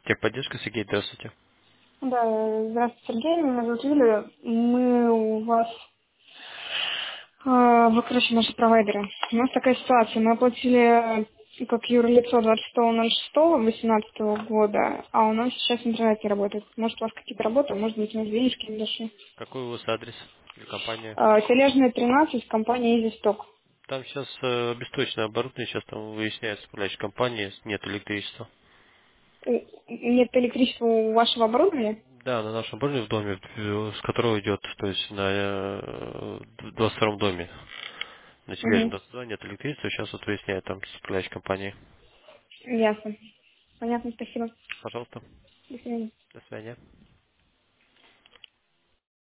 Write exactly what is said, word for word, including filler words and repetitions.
Техподдержка, Сергей, здравствуйте. Да, здравствуйте, Сергей, меня зовут Юлия. Мы у вас, э, вы, короче, наши провайдеры. У нас такая ситуация. Мы оплатили э, как юрлицо двадцать шестого ноль шестого восемнадцатого года, а у нас сейчас интернет не работает. Может, у вас какие-то работы, может быть, у нас денежки не дошли. Какой у вас адрес или компания? Э, Тележная тринадцать, компания Easy Stock. Там сейчас э, беспилотное оборудование, сейчас там выясняется управляющая компания, нет электричества. Э, Нет электричества у вашего оборудования? Да, на нашем оборудовании в доме, э, с которого идет, то есть на э, двадцать втором доме. На тележном Угу. двадцать два нет электричества, сейчас вот выясняют там с управляющей компанией. Ясно. Понятно, спасибо. Пожалуйста, До свидания. до свидания.